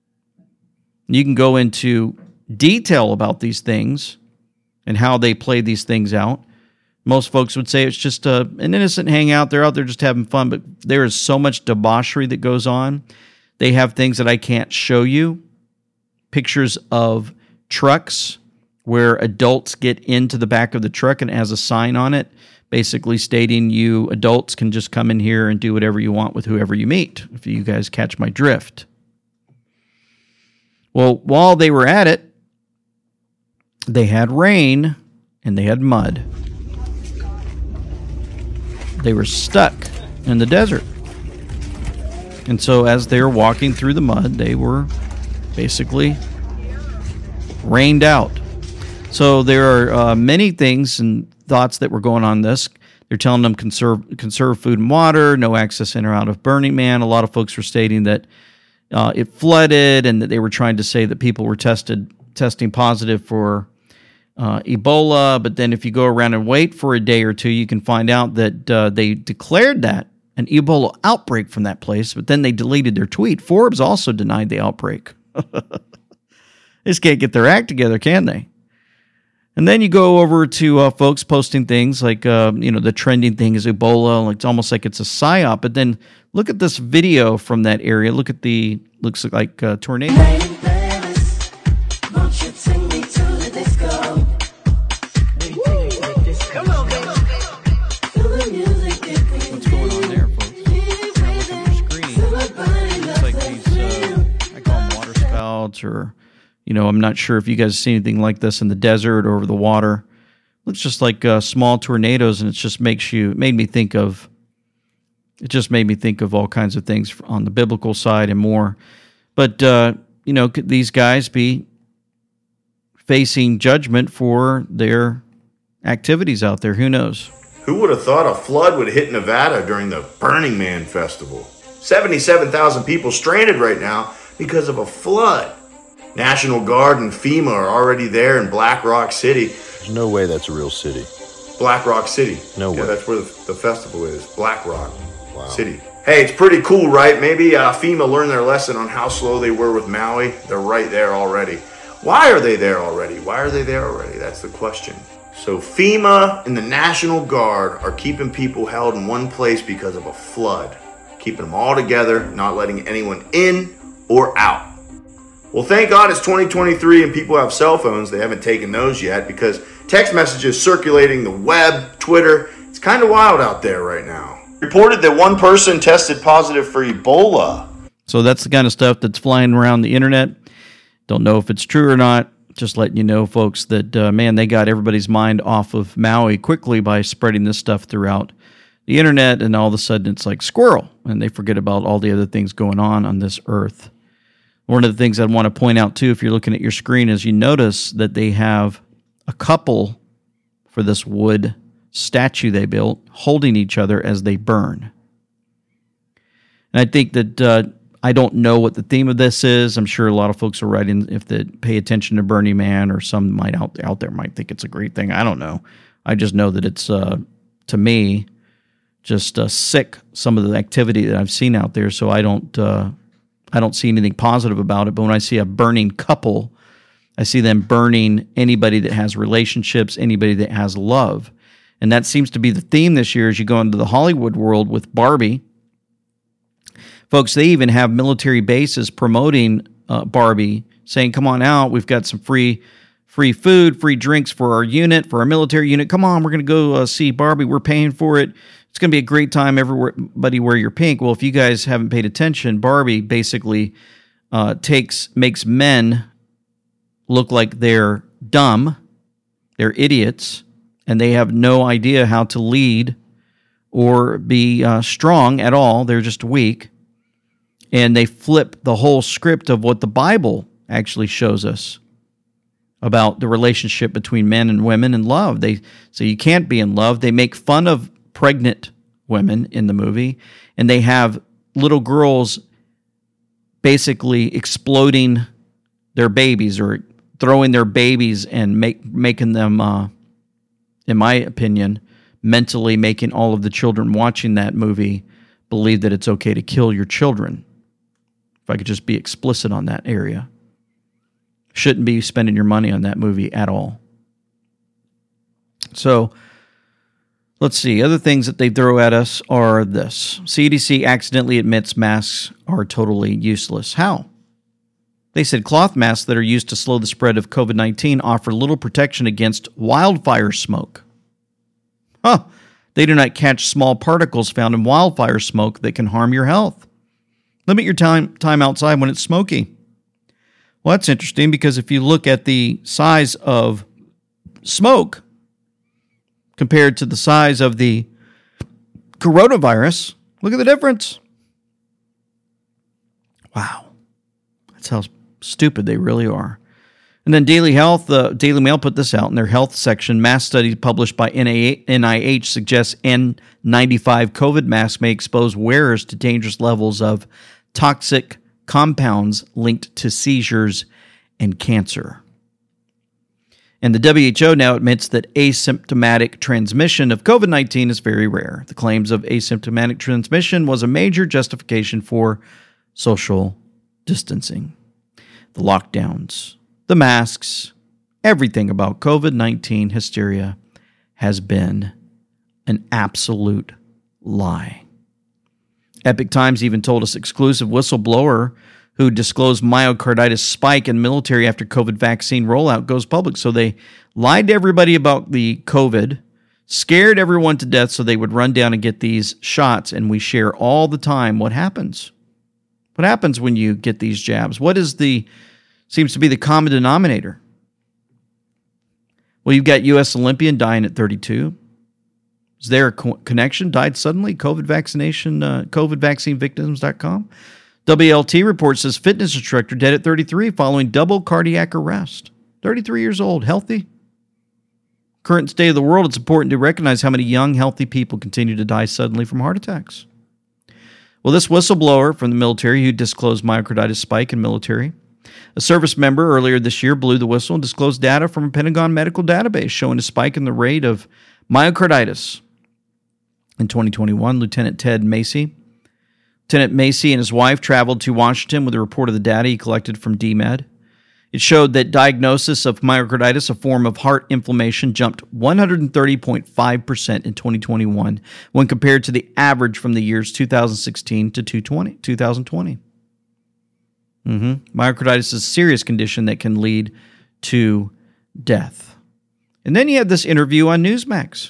You can go into detail about these things and how they play these things out. Most folks would say it's just a, an innocent hangout. They're out there just having fun, but there is so much debauchery that goes on. They have things that I can't show you. Pictures of trucks where adults get into the back of the truck and it has a sign on it basically stating you adults can just come in here and do whatever you want with whoever you meet, if you guys catch my drift. Well, while they were at it, they had rain and they had mud. They were stuck in the desert. And so as they were walking through the mud, they were basically rained out. So there are uh, many things and thoughts that were going on this. They're telling them conserve conserve food and water, no access in or out of Burning Man. A lot of folks were stating that uh, it flooded and that they were trying to say that people were tested testing positive for uh, Ebola. But then if you go around and wait for a day or two, you can find out that uh, they declared that an Ebola outbreak from that place, but then they deleted their tweet. Forbes also denied the outbreak. They just can't get their act together, can they? And then you go over to uh, folks posting things like, uh, you know, the trending thing is Ebola. Like, it's almost like it's a psyop. But then look at this video from that area. Look at the, looks like a tornado. What's going on there, folks? Now look at your screen. It's like these, uh, I call them water spouts, or, you know, I'm not sure if you guys see anything like this in the desert or over the water. Looks just like uh, small tornadoes, and it just makes you, it made me think of, it just made me think of all kinds of things on the biblical side and more. But, uh, you know, could these guys be facing judgment for their activities out there? Who knows? Who would have thought a flood would hit Nevada during the Burning Man festival? seventy-seven thousand people stranded right now because of a flood. National Guard and FEMA are already there in Black Rock City. There's no way that's a real city. Black Rock City. No yeah, way. That's where the, the festival is. Black Rock wow. City. Hey, it's pretty cool, right? Maybe uh, FEMA learned their lesson on how slow they were with Maui. They're right there already. Why are they there already? Why are they there already? That's the question. So FEMA and the National Guard are keeping people held in one place because of a flood. Keeping them all together, not letting anyone in or out. Well, thank God it's twenty twenty-three and people have cell phones. They haven't taken those yet because text messages circulating the web, Twitter, it's kind of wild out there right now. Reported that one person tested positive for Ebola. So that's the kind of stuff that's flying around the internet. Don't know if it's true or not. Just letting you know, folks, that, uh, man, they got everybody's mind off of Maui quickly by spreading this stuff throughout the internet, and all of a sudden it's like squirrel, and they forget about all the other things going on on this earth. One of the things I want to point out, too, if you're looking at your screen, is you notice that they have a couple for this wood statue they built holding each other as they burn. And I think that uh, I don't know what the theme of this is. I'm sure a lot of folks are writing, if they pay attention to Burning Man, or some might out, out there might think it's a great thing. I don't know. I just know that it's, uh, to me, just uh, sick, some of the activity that I've seen out there. So I don't uh, I don't see anything positive about it. But when I see a burning couple, I see them burning anybody that has relationships, anybody that has love. And that seems to be the theme this year as you go into the Hollywood world with Barbie. Folks, they even have military bases promoting uh, Barbie, saying, come on out, we've got some free free food, free drinks for our unit, for our military unit. Come on, we're going to go uh, see Barbie. We're paying for it. It's going to be a great time. Everybody wear your pink. Well, if you guys haven't paid attention, Barbie basically uh, takes makes men look like they're dumb, they're idiots, and they have no idea how to lead or be uh, strong at all. They're just weak. And they flip the whole script of what the Bible actually shows us about the relationship between men and women and love. They say you can't be in love. They make fun of pregnant women in the movie, and they have little girls basically exploding their babies or throwing their babies and make making them, uh, in my opinion, mentally making all of the children watching that movie believe that it's okay to kill your children. If I could just be explicit on that area. Shouldn't be spending your money on that movie at all. So, let's see. Other things that they throw at us are this. C D C accidentally admits masks are totally useless. How? They said cloth masks that are used to slow the spread of COVID nineteen offer little protection against wildfire smoke. Huh. They do not catch small particles found in wildfire smoke that can harm your health. Limit your time, time outside when it's smoky. Well, that's interesting because if you look at the size of smoke compared to the size of the coronavirus, look at the difference. Wow. That's how stupid they really are. And then Daily Health, the uh, Daily Mail put this out in their health section. Mass study published by N I H suggests N ninety-five COVID masks may expose wearers to dangerous levels of toxic compounds linked to seizures and cancer. And the W H O now admits that asymptomatic transmission of COVID nineteen is very rare. The claims of asymptomatic transmission was a major justification for social distancing. The lockdowns, the masks, everything about COVID nineteen hysteria has been an absolute lie. Epoch Times even told us exclusive whistleblower who disclosed myocarditis spike in military after COVID vaccine rollout goes public. So they lied to everybody about the COVID, scared everyone to death so they would run down and get these shots, and we share all the time what happens. What happens when you get these jabs? What is the, seems to be the common denominator? Well, you've got U S Olympian dying at thirty-two. Is there a co- connection? Died suddenly? COVID vaccination, uh, COVID vaccine victims dot com. W L T reports says fitness instructor dead at thirty-three following double cardiac arrest. thirty-three years old, healthy. Current state of the world, it's important to recognize how many young, healthy people continue to die suddenly from heart attacks. Well, this whistleblower from the military who disclosed myocarditis spike in military, a service member earlier this year blew the whistle and disclosed data from a Pentagon medical database showing a spike in the rate of myocarditis. In twenty twenty-one, Lieutenant Ted Macy, Lieutenant Macy and his wife traveled to Washington with a report of the data he collected from D M E D. It showed that diagnosis of myocarditis, a form of heart inflammation, jumped one hundred thirty point five percent in twenty twenty-one when compared to the average from the years two thousand sixteen to two thousand twenty. Mm-hmm. Myocarditis is a serious condition that can lead to death. And then you had this interview on Newsmax.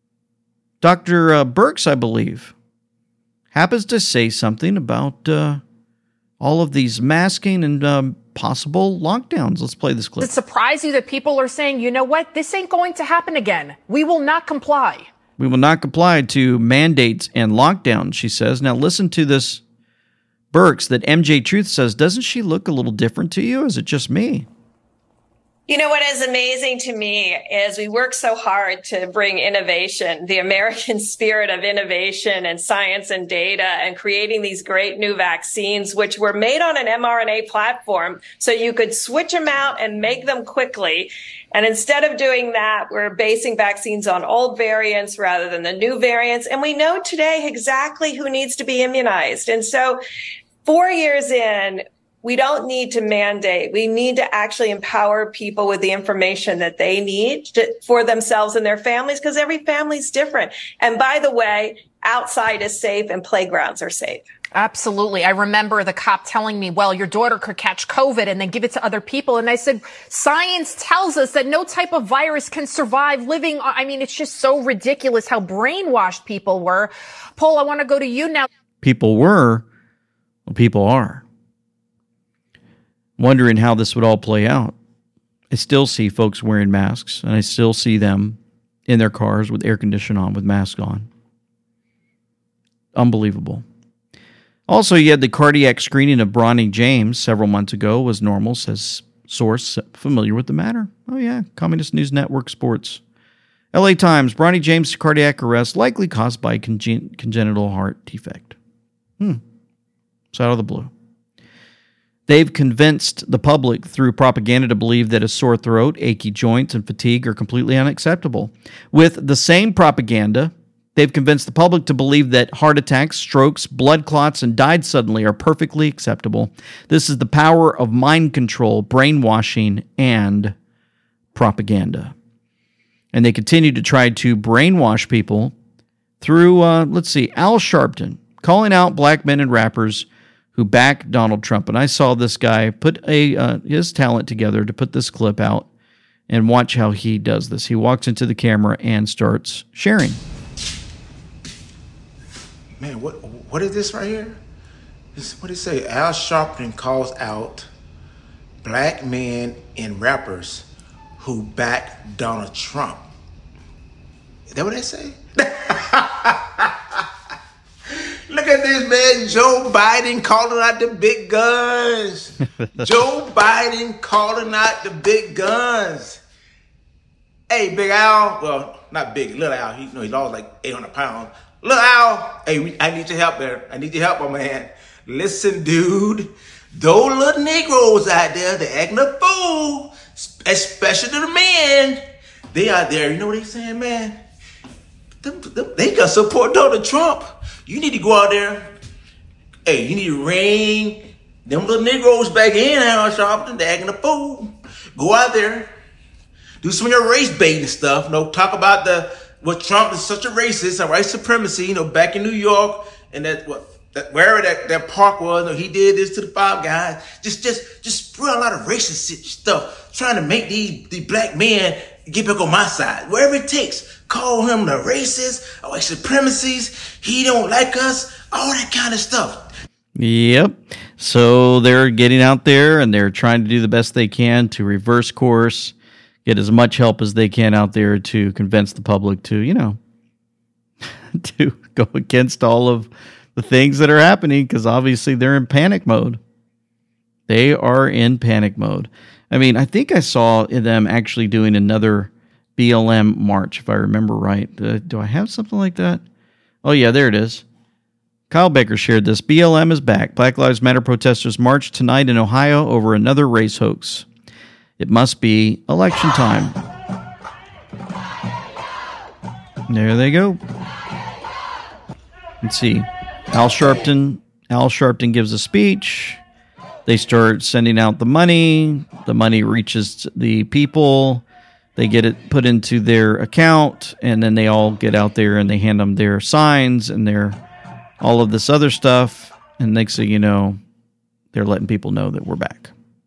Doctor Uh, Birx, I believe, happens to say something about uh, all of these masking and um, possible lockdowns. Let's play this clip. Does it surprise you that people are saying, you know what, this ain't going to happen again? We will not comply. We will not comply to mandates and lockdowns, she says. Now listen to this, Burks, that M J Truth says, doesn't she look a little different to you? Is it just me? You know, what is amazing to me is we work so hard to bring innovation, the American spirit of innovation and science and data, and creating these great new vaccines, which were made on an mRNA platform so you could switch them out and make them quickly. And instead of doing that, we're basing vaccines on old variants rather than the new variants. And we know today exactly who needs to be immunized. And so four years in, we don't need to mandate. We need to actually empower people with the information that they need to, for themselves and their families, because every family's different. And by the way, outside is safe and playgrounds are safe. Absolutely. I remember the cop telling me, well, your daughter could catch COVID and then give it to other people. And I said, science tells us that no type of virus can survive living. I mean, it's just so ridiculous how brainwashed people were. Paul, I want to go to you now. People were, well, people are. Wondering how this would all play out. I still see folks wearing masks, and I still see them in their cars with air conditioning on, with masks on. Unbelievable. Also, you had the cardiac screening of Bronny James several months ago was normal, says source familiar with the matter. Oh yeah, Communist News Network Sports. L A Times, Bronny James cardiac arrest likely caused by congen- congenital heart defect. Hmm. It's out of the blue. They've convinced the public through propaganda to believe that a sore throat, achy joints, and fatigue are completely unacceptable. With the same propaganda, they've convinced the public to believe that heart attacks, strokes, blood clots, and died suddenly are perfectly acceptable. This is the power of mind control, brainwashing, and propaganda. And they continue to try to brainwash people through, uh, let's see, Al Sharpton, calling out black men and rappers who back Donald Trump. And I saw this guy put a uh, his talent together to put this clip out, and watch how he does this. He walks into the camera and starts sharing. Man, what what is this right here? This, what did it say? Al Sharpton calls out black men and rappers who back Donald Trump. Is that what they say? Look at this, man. Joe Biden calling out the big guns. Joe Biden calling out the big guns. Hey, Big Al. Well, not big. Little Al. He, you know, he lost like eight hundred pounds. Little Al. Hey, we, I need your help there. I need your help, my man. Listen, dude. Those little Negroes out there, they're acting a fool. Especially the men. They out there, you know what they saying, man? Them, them, they got support Donald Trump. You need to go out there. Hey, you need to rein them little Negroes back in, Al Sharpton. They're acting a fool. Go out there. Do some of your race baiting stuff. You know, talk about the what Trump is such a racist, a white supremacy, you know, back in New York and that what that wherever that, that park was, you know, he did this to the Five Guys. Just just just spread a lot of racist stuff, trying to make these, these black men get back on my side. Wherever it takes. Call him the racist, white supremacies, he don't like us, all that kind of stuff. Yep. So they're getting out there and they're trying to do the best they can to reverse course, get as much help as they can out there to convince the public to, you know, to go against all of the things that are happening, because obviously they're in panic mode. They are in panic mode. I mean, I think I saw them actually doing another B L M march, if I remember right. Uh, do I have something like that? Oh, yeah, there it is. Kyle Baker shared this. B L M is back. Black Lives Matter protesters march tonight in Ohio over another race hoax. It must be election time. There they go. Let's see. Al Sharpton. Al Sharpton gives a speech. They start sending out the money. The money reaches the people. They get it put into their account, and then they all get out there and they hand them their signs and their all of this other stuff. And next thing you know, they're letting people know that we're back.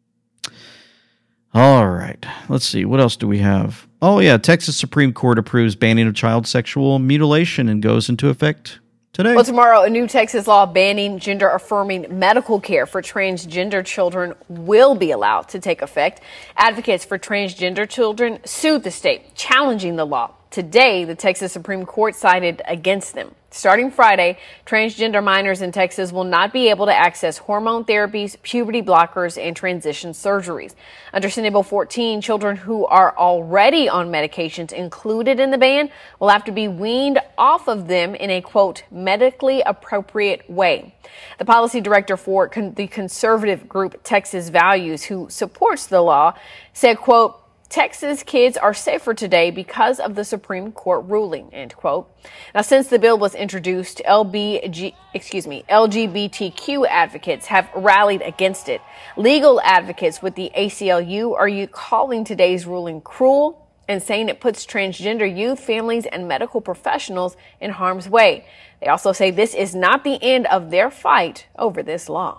All right. Let's see. What else do we have? Oh, yeah. Texas Supreme Court approves banning of child sexual mutilation and goes into effect today. Well, tomorrow, a new Texas law banning gender-affirming medical care for transgender children will be allowed to take effect. Advocates for transgender children sued the state, challenging the law. Today, the Texas Supreme Court sided against them. Starting Friday, transgender minors in Texas will not be able to access hormone therapies, puberty blockers, and transition surgeries. Under Senate Bill fourteen, children who are already on medications included in the ban will have to be weaned off of them in a, quote, medically appropriate way. The policy director for con- the conservative group Texas Values, who supports the law, said, quote, Texas kids are safer today because of the Supreme Court ruling, end quote. Now, since the bill was introduced, L B G, excuse me, L G B T Q advocates have rallied against it. Legal advocates with the A C L U are you calling today's ruling cruel and saying it puts transgender youth, families, and medical professionals in harm's way. They also say this is not the end of their fight over this law.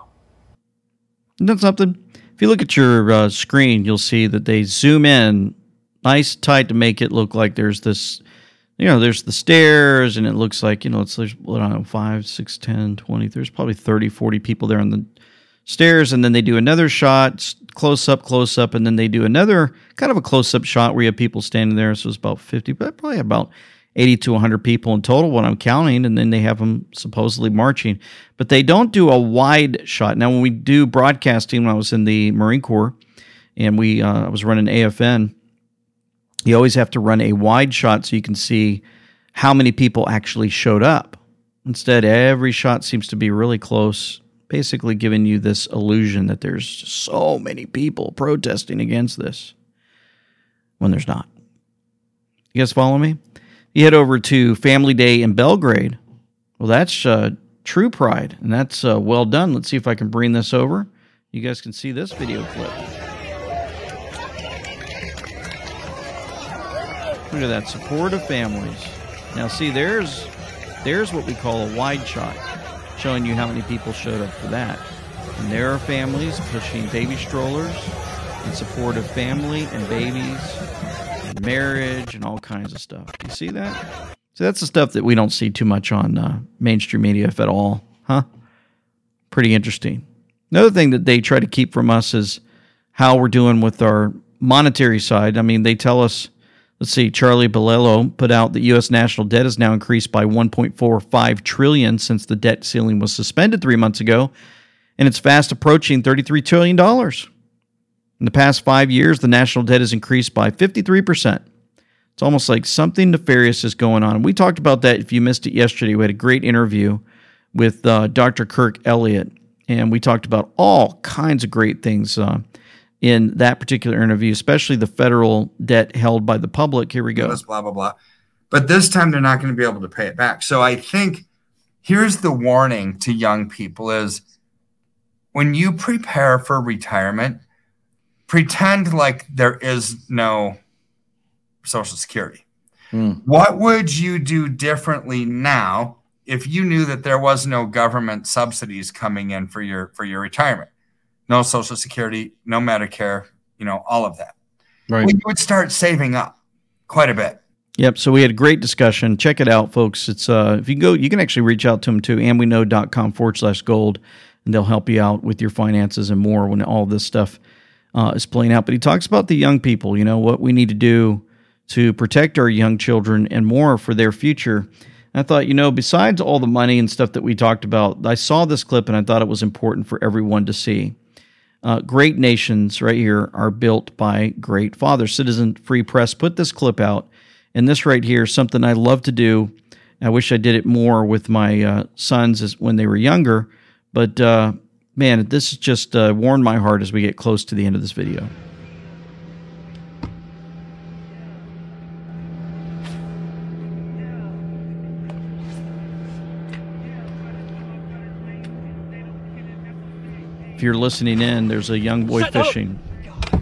Isn't that something? If you look at your uh, screen, you'll see that they zoom in nice tight to make it look like there's this, you know, there's the stairs, and it looks like, you know, it's, there's, I don't know, five, six, ten, twenty, there's probably thirty, forty people there on the stairs, and then they do another shot, close up, close up, and then they do another kind of a close-up shot where you have people standing there, so it's about fifty, but probably about eighty to one hundred people in total when I'm counting, and then they have them supposedly marching. But they don't do a wide shot. Now, when we do broadcasting, when I was in the Marine Corps, and we uh, I was running A F N, you always have to run a wide shot so you can see how many people actually showed up. Instead, every shot seems to be really close, basically giving you this illusion that there's so many people protesting against this, when there's not. You guys follow me? You head over to Family Day in Belgrade. Well, that's uh, true pride, and that's uh, well done. Let's see if I can bring this over. You guys can see this video clip. Look at that, support of families. Now, see, there's there's what we call a wide shot, showing you how many people showed up for that. And there are families pushing baby strollers in support of family and babies, marriage, and all kinds of stuff. You see that? So that's the stuff that we don't see too much on uh, mainstream media, if at all. Huh? Pretty interesting. Another thing that they try to keep from us is how we're doing with our monetary side. I mean, they tell us, let's see, Charlie Bilello put out that U S national debt has now increased by one point four five trillion dollars since the debt ceiling was suspended three months ago, and it's fast approaching thirty-three trillion dollars. In the past five years, the national debt has increased by fifty-three percent. It's almost like something nefarious is going on. We talked about that. If you missed it yesterday, we had a great interview with uh, Doctor Kirk Elliott, and we talked about all kinds of great things uh, in that particular interview, especially the federal debt held by the public. Here we go. Blah, blah, blah. But this time they're not going to be able to pay it back. So I think here's the warning to young people is when you prepare for retirement, pretend like there is no Social Security. Mm. What would you do differently now if you knew that there was no government subsidies coming in for your for your retirement? No Social Security, no Medicare, you know, all of that. Right. Well, you would start saving up quite a bit. Yep. So we had a great discussion. Check it out, folks. It's uh, if you go, you can actually reach out to them too, amweknow.com forward slash gold, and they'll help you out with your finances and more when all this stuff uh, is playing out. But he talks about the young people, you know, what we need to do to protect our young children and more for their future. And I thought, you know, besides all the money and stuff that we talked about, I saw this clip and I thought it was important for everyone to see. Uh, great nations right here are built by great fathers. Citizen Free Press put this clip out, and this right here is something I love to do. I wish I did it more with my uh, sons as, when they were younger, but uh, man, this has just uh, warmed my heart as we get close to the end of this video. If you're listening in, there's a young boy Shut fishing. Up.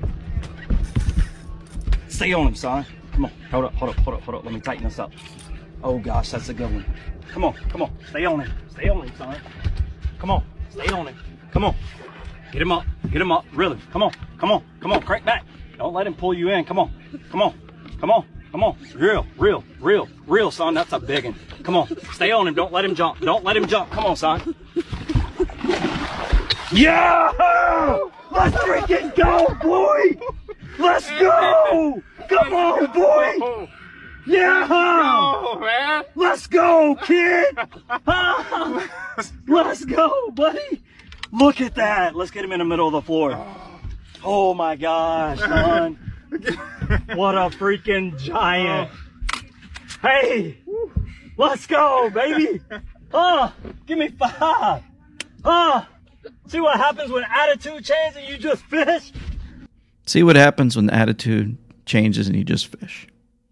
Stay on him, son. Come on. Hold up, hold up, hold up, hold up. Let me tighten this up. Oh, gosh, that's a good one. Come on, come on. Stay on him. Stay on him, son. Come on. Stay on him. Come on. Get him up. Get him up. Really. Come on. Come on. Come on. Crank back. Don't let him pull you in. Come on. Come on. Come on. Come on. Real, real, real, real, son. That's a big one. Come on. Stay on him. Don't let him jump. Don't let him jump. Come on, son. Yeah! Let's freaking go, boy! Let's go! Come on, boy! Yeah! Go, man. Let's go, kid! Let's go, buddy! Look at that! Let's get him in the middle of the floor. Oh my gosh, son! What a freaking giant! Hey! Let's go, baby! Oh, give me five! Oh, see what happens when attitude changes and you just fish? See what happens when the attitude changes and you just fish.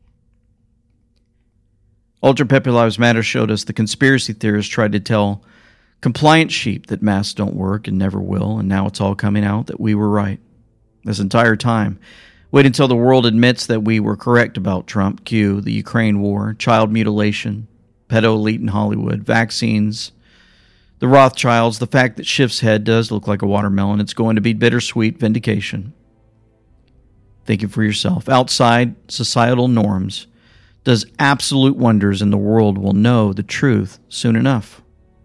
Ultra Pepe Lives Matter showed us the conspiracy theorists tried to tell compliant sheep that masks don't work and never will, and now it's all coming out that we were right. This entire time, wait until the world admits that we were correct about Trump, Q, the Ukraine war, child mutilation, pedo elite in Hollywood, vaccines, the Rothschilds, the fact that Schiff's head does look like a watermelon. It's going to be bittersweet vindication. Thinking for yourself. Outside societal norms does absolute wonders, and the world will know the truth soon enough.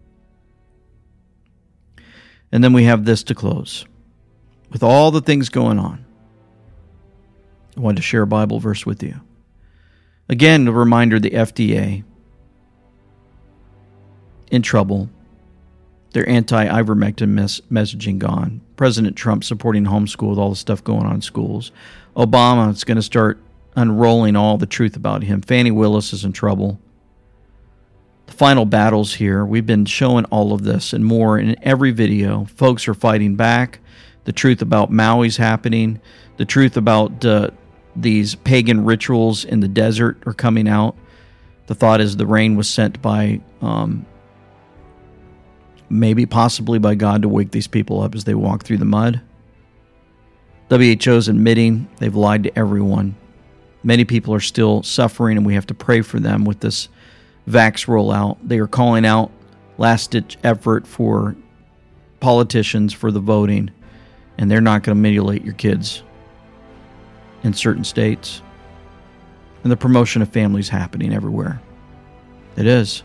And then we have this to close. With all the things going on, I wanted to share a Bible verse with you. Again, a reminder, the F D A in trouble. Their anti-ivermectin mes- messaging gone. President Trump supporting homeschool with all the stuff going on in schools. Obama is going to start unrolling all the truth about him. Fani Willis is in trouble. The final battles here. We've been showing all of this and more in every video. Folks are fighting back. The truth about Maui's happening. The truth about uh, these pagan rituals in the desert are coming out. The thought is the rain was sent by, um, maybe possibly by God to wake these people up as they walk through the mud. W H O is admitting they've lied to everyone. Many people are still suffering, and we have to pray for them with this vax rollout. They are calling out last-ditch effort for politicians for the voting, and they're not going to mutilate your kids in certain states. And the promotion of families happening everywhere. It is.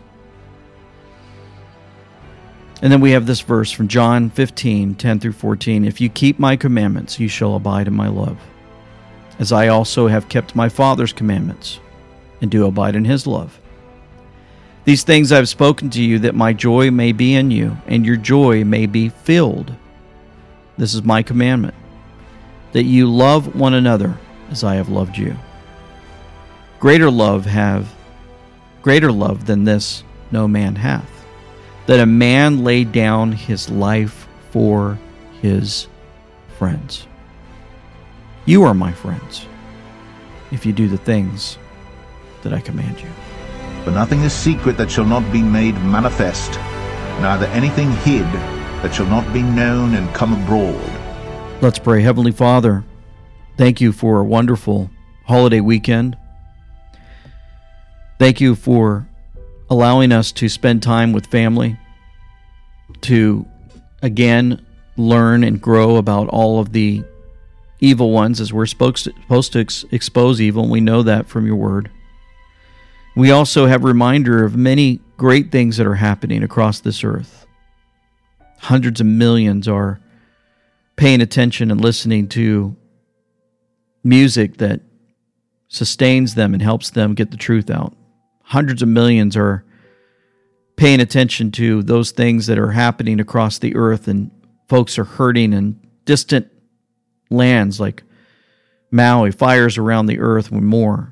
And then we have this verse from John fifteen, ten through fourteen. If you keep my commandments, you shall abide in my love, as I also have kept my Father's commandments, and do abide in his love. These things I have spoken to you, that my joy may be in you, and your joy may be filled. This is my commandment, that you love one another as I have loved you. Greater love have, greater love than this no man hath, that a man lay down his life for his friends. You are my friends, if you do the things that I command you. For nothing is secret that shall not be made manifest, neither anything hid that shall not be known and come abroad. Let's pray. Heavenly Father, thank you for a wonderful holiday weekend. Thank you for allowing us to spend time with family, to again learn and grow about all of the evil ones, as we're supposed to, supposed to ex- expose evil, and we know that from your word. We also have a reminder of many great things that are happening across this earth. Hundreds of millions are paying attention and listening to music that sustains them and helps them get the truth out. Hundreds of millions are paying attention to those things that are happening across the earth, and folks are hurting in distant lands like Maui, fires around the earth and more.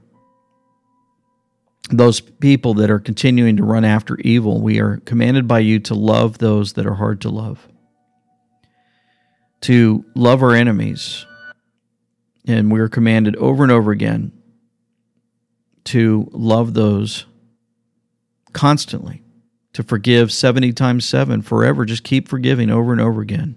Those people that are continuing to run after evil, we are commanded by you to love those that are hard to love, to love our enemies. And we are commanded over and over again to love those constantly, to forgive seventy times seven, forever. Just keep forgiving over and over again.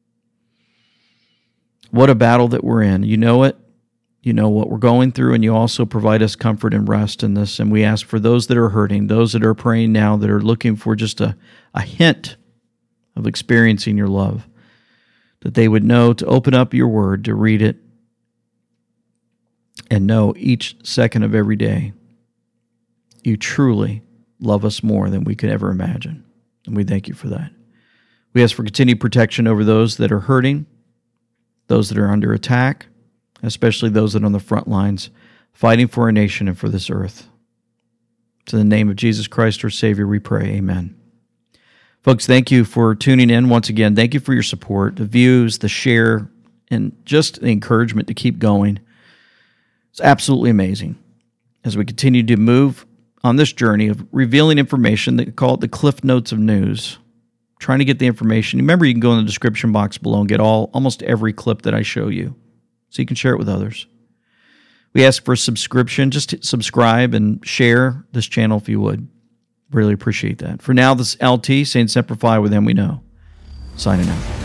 What a battle that we're in. You know it. You know what we're going through, and you also provide us comfort and rest in this. And we ask for those that are hurting, those that are praying now, that are looking for just a, a hint of experiencing your love, that they would know to open up your word, to read it, and know each second of every day you truly love us more than we could ever imagine. And we thank you for that. We ask for continued protection over those that are hurting, those that are under attack, especially those that are on the front lines fighting for our nation and for this earth. In the name of Jesus Christ, our Savior, we pray. Amen. Folks, thank you for tuning in once again. Thank you for your support, the views, the share, and just the encouragement to keep going. It's absolutely amazing as we continue to move on this journey of revealing information that call it the Cliff Notes of news, trying to get the information. Remember, you can go in the description box below and get all almost every clip that I show you so you can share it with others. We ask for a subscription. Just subscribe and share this channel if you would. Really appreciate that. For now, this is L T saying Semper Fi with them we know. Signing out.